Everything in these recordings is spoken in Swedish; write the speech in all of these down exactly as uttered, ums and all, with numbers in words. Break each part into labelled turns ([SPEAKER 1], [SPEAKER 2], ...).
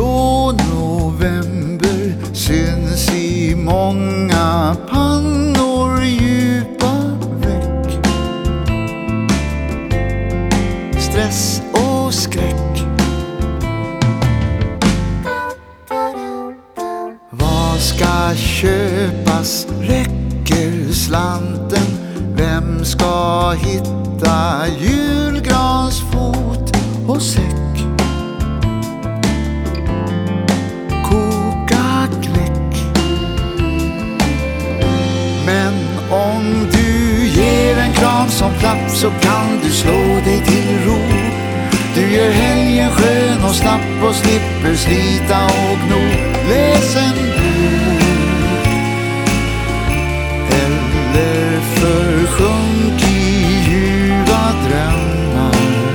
[SPEAKER 1] Blå november syns i många pannor djupa veck. Stress och skräck. Vad ska köpas? Räcker slanten? Vem ska hitta julgransfot och säck? Koka kläck. Men om du ger en kram som klapp så kan du slå dig till ro. Du gör helgen skön och snabb och slipper slita och gno. Läs en bok eller försjunk i ljuva drömmar.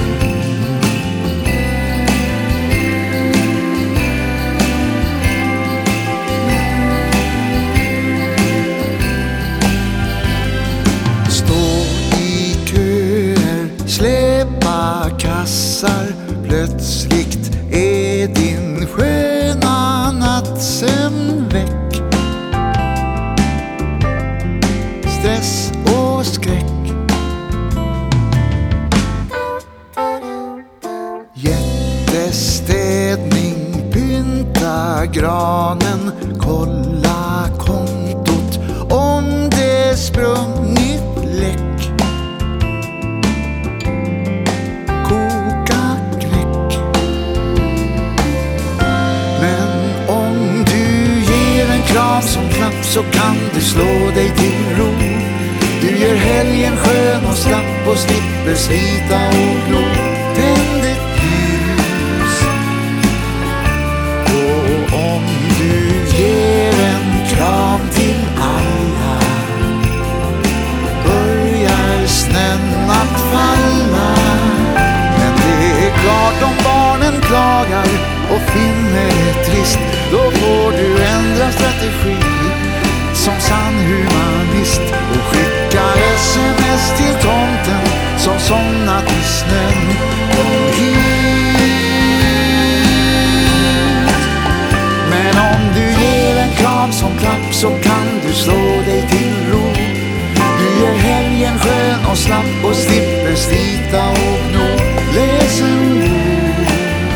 [SPEAKER 1] Stå i köer, släpa kassar. Plötsligt är din sköna nattsömn väck. Stress och skräck. Jättestädning, pynta granen. Kolla kontot om det sprungit läck. Koka knäck. Men om du ger en kram som knapp så kan du slå dig till ro. Du gör helgen skön och slapp och slipper slita och glo. Tänd ett ljus. Och om du ger en kram till alla börjar snön att falla. Men det är klart om barnen klagar och finner det trist, då får du ändra strategi som sann humanist och skicka sms till tomten som somnat i snön. Kom hit. Men om du ger en kram som klapp så kan du slå dig till ro. Du gör helgen skön och slapp och slipper slita och gno. Läs en bok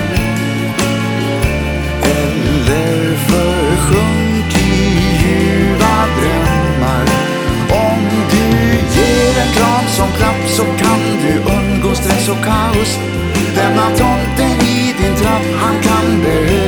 [SPEAKER 1] eller försjunk i ljuva drömmar. Om du ger en kram som klapp så kan du undgå stress och kaos. Lämna tomten i din trapp, han kan behöva